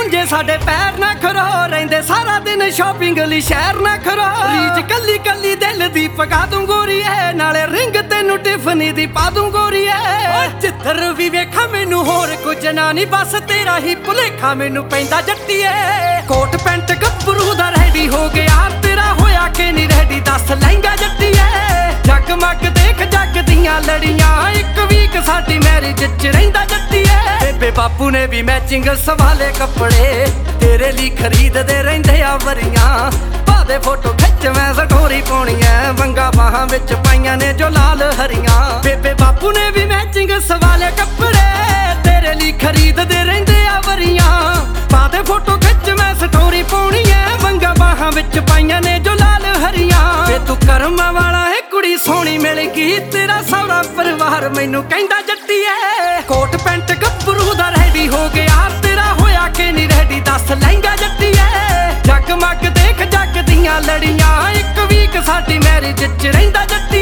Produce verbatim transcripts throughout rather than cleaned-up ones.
ਪੁੰਜੇ ਸਾਡੇ ਪੈਰ ਨਾ ਖਰੋ ਰਹਿੰਦੇ ਸਾਰਾ ਦਿਨ ਸ਼ਾਪਿੰਗ ਲਈ ਸ਼ਹਿਰ ਨਾ ਖਰੋ ਰੀਜ ਕੱਲੀ ਕੱਲੀ ਦਿਲ ਦੀ ਪਕਾ ਦੂੰ ਗੋਰੀਏ ਨਾਲੇ ਰਿੰਗ ਤੈਨੂੰ ਟਿਫਨੀ ਦੀ ਪਾ ਦੂੰ ਗੋਰੀਏ ਜਿੱਧਰ ਵੀ ਵੇਖਾਂ ਮੈਨੂੰ ਹੋਰ ਕੁਝ ਨਾ ਨਹੀਂ ਬਸ ਤੇਰਾ ਹੀ ਭੁਲੇਖਾ ਮੈਨੂੰ ਪੈਂਦਾ ਜੱਟੀਏ ਕੋਟ ਪੈਂਟ ਗੱਭਰੂ ਦਾ ਰੈਡੀ ਹੋ ਗਿਆ ਤੇਰਾ ਹੋਇਆ ਕਿ ਨਹੀਂ ਰੈਡੀ ਦੱਸ ਲਹਿੰਗਾ ਜੱਟੀਏ ਜਗਮਗ ਦੇਖ ਜੱਗ ਦੀਆਂ ਲੜੀਆਂ ਇੱਕ ਵੀਕ ਸਾਡੀ ਮੈਰਿਜ ਚ ਰਹਿੰਦਾ ਜੱਟੀਏ ਬੇਬੇ ਬਾਪੂ ਨੇ ਵੀ ਮੈਚਿੰਗ ਸਵਾਲੇ ਕੱਪੜੇ ਤੇਰੇ ਲਈ ਖਰੀਦਦੇ ਰਹਿੰਦੇ ਆ ਵਰੀਆਂ ਪਾਦੇ ਫੋਟੋ ਖਿੱਚ ਮੈਂ ਸਟੋਰੀ ਪਾਉਣੀ ਐ ਵੰਗਾ ਬਾਹਾਂ ਵਿੱਚ ਪਾਈਆਂ ਨੇ ਜੋ ਲਾਲ ਹਰੀਆਂ ਬੇਬੇ ਬਾਪੂ ਨੇ ਵੀ ਮੈਚਿੰਗ ਸਵਾਲੇ ਕੱਪੜੇ ਤੇਰੇ ਲਈ ਖਰੀਦਦੇ ਰਹਿੰਦੇ ਆ ਵਰੀਆਂ ਪਾਦੇ ਫੋਟੋ ਖਿੱਚ ਮੈਂ ਸਟੋਰੀ ਪਾਉਣੀ ਐ ਵੰਗਾ ਬਾਹਾਂ ਵਿੱਚ ਪਾਈਆਂ ਨੇ ਜੋ ਲਾਲ ਹਰੀਆਂ ਵੇ ਤੂੰ ਕਰਮਾਂ ਵਾਲਾ ਹੈ ਕੁੜੀ ਸੋਹਣੀ ਮਿਲ ਗਈ ਤੇਰਾ ਸਾਰਾ ਪਰਿਵਾਰ ਮੈਨੂੰ ਕਹਿੰਦਾ ਜੱਟੀਏ ਕੋਟ ਪੈਂਟ ਗੱਭਰੂ ਦਾ ਰੈਡੀ ਹੋ ਗਿਆ ਤੇਰਾ ਹੋਇਆ ਕਿ ਨਹੀਂ ਰੈਡੀ ਦੱਸ ਲਹਿੰਗਾ ਜੱਟੀਏ ਜਗਮਗ ਦੇਖ ਜੱਗ ਦੀਆਂ ਲੜੀਆਂ ਇੱਕ ਵੀਕ ਸਾਡੀ ਮੈਰਿਜ ਚ ਰਹਿੰਦਾ ਜੱਟੀਏ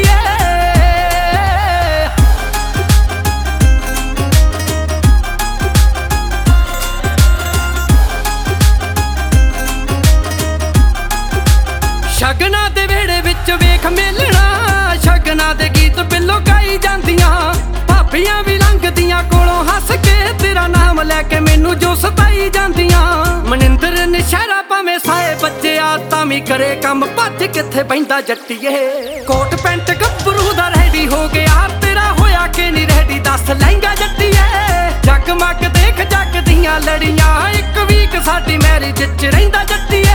ਸ਼ਗਨਾਂ ਦੇ ਵੇੜੇ ਵਿੱਚ ਵੇਖ ਮੇਲਣਾ ਸ਼ਗਨਾਂ ਦੇ ਗੀਤ ਬਿੱਲੋ ਗਾਈ ਜਾਂਦੀਆਂ ਭਾਬੀਆਂ ਵੀ ਲੰਘਦੀਆਂ ਕੋਲੋਂ ਹੱਸ ਕੇ ਤੇਰਾ ਨਾਮ ਲੈ ਕੇ ਮੈਨੂੰ ਜੋ ਸਤਾਈ ਜਾਂਦੀਆਂ ਮਨਿੰਦਰ ਨਸ਼ਹਿਰਾ ਭਾਵੇਂ ਸਾਏ ਬੱਜਿਆ ਤਾਂ ਵੀ ਕਰੇ ਕੰਮ ਭੱਜ ਕਿੱਥੇ ਬੈਂਦਾ ਜੱਟੀਏ ਕੋਟ ਪੈਂਟ ਗੱਭਰੂ ਦਾ ਰੈਡੀ ਹੋ ਗਿਆ ਤੇਰਾ ਹੋਇਆ ਕਿ ਨਹੀਂ ਰੈਡੀ ਦੱਸ ਲਹਿੰਗਾ ਜੱਟੀਏ ਜਗਮਗ ਦੇਖ ਜੱਗ ਦੀਆਂ ਲੜੀਆਂ ਇੱਕ ਵੀਕ ਸਾਡੀ ਮੈਰਿਜ ਚ ਰਹਿੰਦਾ ਜੱਟੀਏ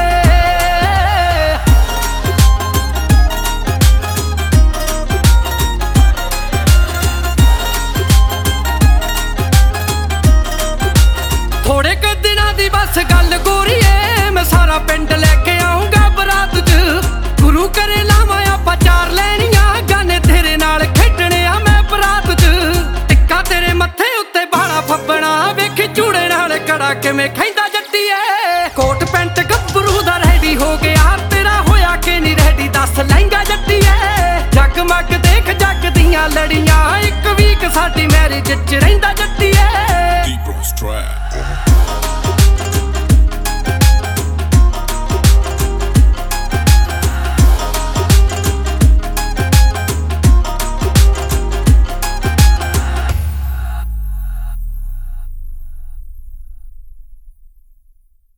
ਥੋੜੇ ਕੁ ਦਿਨਾਂ ਦੀ ਬਸ ਗੱਲ ਗੋਰੀਏ ਮੈਂ ਸਾਰਾ ਪਿੰਡ ਲੈ ਕੇ ਆਉਂਗਾ ਬਰਾਤ ਚ ਗੁਰੂ ਕਰੇ ਲਾਵਾਂ ਆਪਾਂ ਚਾਰ ਲੈਣੀਆਂ ਗਾਣੇ ਤੇਰੇ ਨਾਲ ਖੇਡਣੇ ਆ ਮੈਂ ਬਰਾਤ ਚ ਟਿੱਕਾ ਤੇਰੇ ਮੱਥੇ ਉੱਤੇ ਬਾਲਾ ਫੱਬਣਾ ਵੇਖੀ ਚੂੜੇ ਨਾਲ ਕੜਾ ਕਿਵੇਂ ਖੈਂਦਾ ਜੱਟੀਏ ਕੋਟ ਪੈਂਟ ਗੱਭਰੂ ਦਾ ਰੈਡੀ ਹੋ ਗਿਆ ਤੇਰਾ ਹੋਇਆ ਕਿ ਨਹੀਂ ਰੈਡੀ ਦੱਸ ਲਹਿੰਗਾ ਜੱਟੀਏ ਜਗਮਗ ਦੇਖ ਜੱਗ ਦੀਆਂ ਲੜੀਆਂ ਇੱਕ ਵੀਕ ਸਾਡੀ ਮੈਰਿਜ ਚ ਰਹਿੰਦਾ ਜੱਟੀਏ